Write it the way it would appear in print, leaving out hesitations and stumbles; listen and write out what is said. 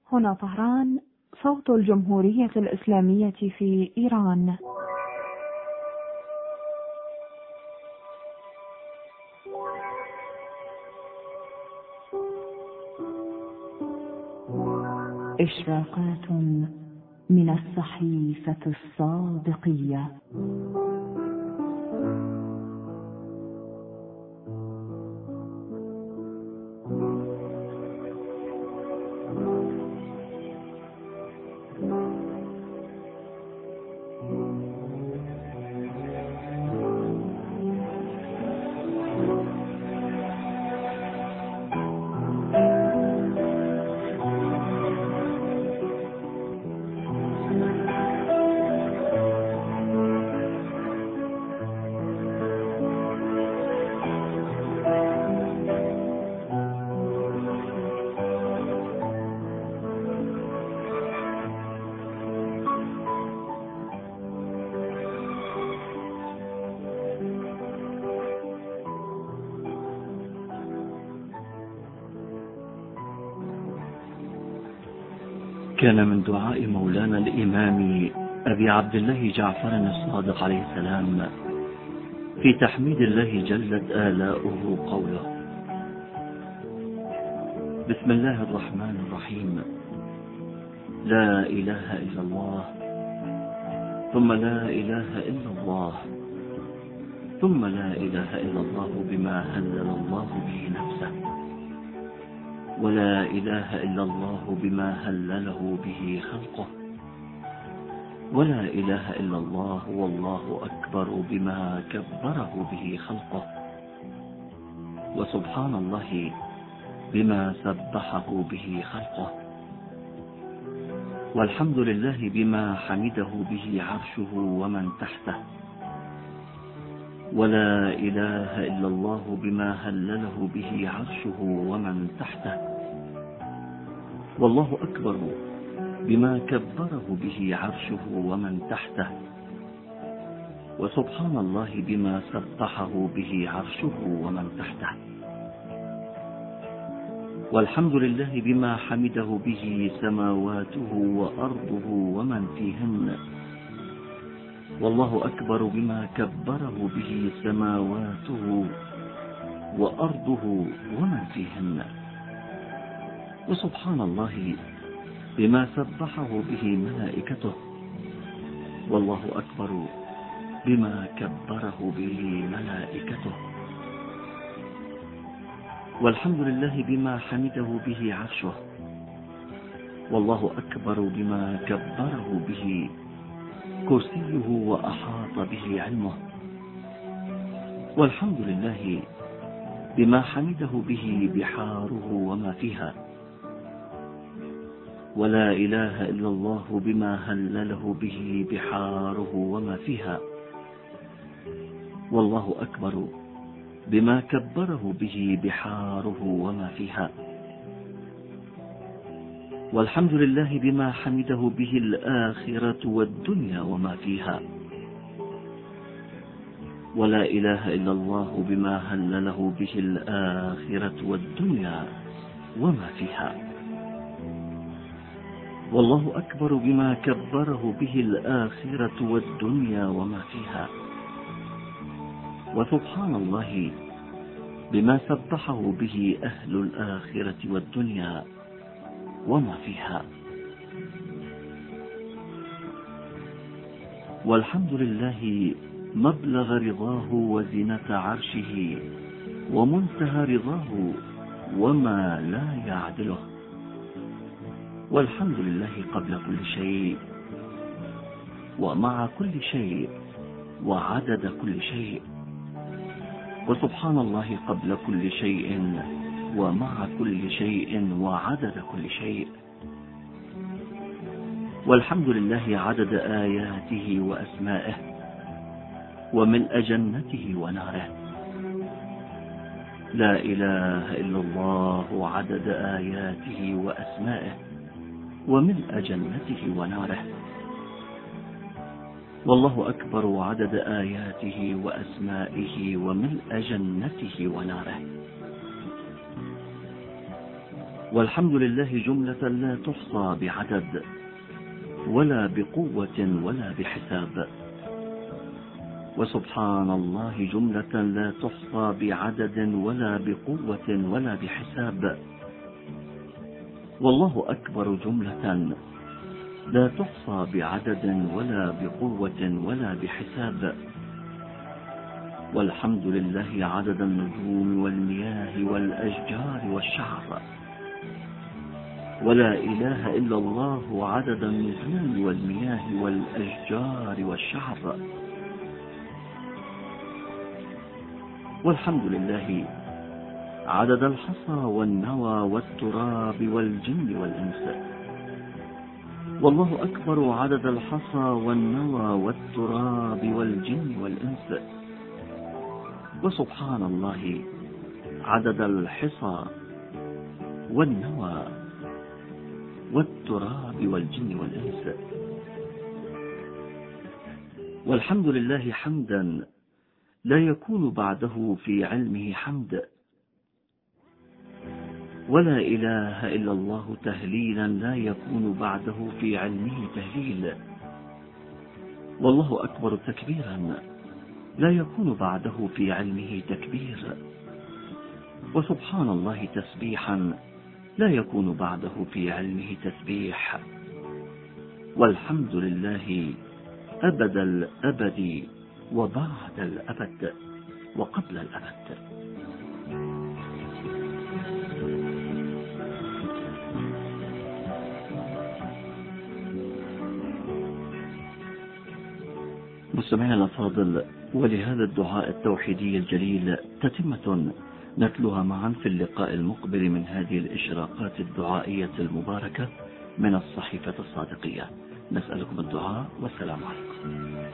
هنا طهران، صوت الجمهورية الإسلامية في إيران. إشراقات من الصحيفة الصادقية. كان من دعاء مولانا الإمام أبي عبد الله جعفر الصادق عليه السلام في تحميد الله جلت آلاؤه قوله: بسم الله الرحمن الرحيم، لا إله إلا الله، ثم لا إله إلا الله، ثم لا إله إلا الله بما هلل الله به نفسه، ولا إله إلا الله بما هلله به خلقه، ولا إله إلا الله والله أكبر بما كبره به خلقه، وسبحان الله بما سبحه به خلقه، والحمد لله بما حمده به عرشه ومن تحته، ولا إله إلا الله بما هلله به عرشه ومن تحته، والله أكبر بما كبره به عرشه ومن تحته، وسبحان الله بما سبحه به عرشه ومن تحته، والحمد لله بما حمده به سماواته وأرضه ومن فيهن، والله أكبر بما كبره به سماواته وأرضه ومن فيهن، وسبحان الله بما سبحه به ملائكته، والله أكبر بما كبره به ملائكته، والحمد لله بما حمده به عرشه، والله أكبر بما كبره به كرسيه وأحاط به علمه، والحمد لله بما حمده به بحاره وما فيها، ولا إله إلا الله بما هلله به بحاره وما فيها، والله أكبر بما كبره به بحاره وما فيها، والحمد لله بما حمده به الآخرة والدنيا وما فيها، ولا إله إلا الله بما هلله به الآخرة والدنيا وما فيها، والله أكبر بما كبره به الآخرة والدنيا وما فيها، وسبحان الله بما سبحه به أهل الآخرة والدنيا وما فيها، والحمد لله مبلغ رضاه وزنة عرشه ومنتهى رضاه وما لا يعدله، والحمد لله قبل كل شيء ومع كل شيء وعدد كل شيء، وسبحان الله قبل كل شيء ومع كل شيء وعدد كل شيء، والحمد لله عدد آياته وأسمائه وملء جنته وناره، لا إله إلا الله عدد آياته وأسمائه وملء جنته وناره، والله أكبر عدد آياته وأسمائه وملء جنته وناره، والحمد لله جملة لا تحصى بعدد ولا بقوة ولا بحساب. وسبحان الله جملة لا تحصى بعدد ولا بقوة ولا بحساب. والله أكبر جملة لا تحصى بعدد ولا بقوة ولا بحساب. والحمد لله عدد النجوم والمياه والأشجار والشعر. ولا إله إلا الله عدد النجوم والمياه والأشجار والشعر. والحمد لله عدد الحصى والنوى والتراب والجن والإنس. والله أكبر عدد الحصى والنوى والتراب والجن والإنس. وسبحان الله عدد الحصى والنوى والتراب والجن والإنس. والحمد لله حمدا لا يكون بعده في علمه حمد. ولا إله إلا الله تهليلا لا يكون بعده في علمه تهليل. والله أكبر تكبيرا لا يكون بعده في علمه تكبير. وسبحان الله تسبيحا لا يكون بعده في علمه تسبيح. والحمد لله أبد الأبد وبعد الأبد وقبل الأبد. مستمعينا الأفاضل، ولهذا الدعاء التوحيدي الجليل تتمة نتلوها معا في اللقاء المقبل من هذه الإشراقات الدعائية المباركة من الصحيفة الصادقية. نسألكم الدعاء والسلام عليكم.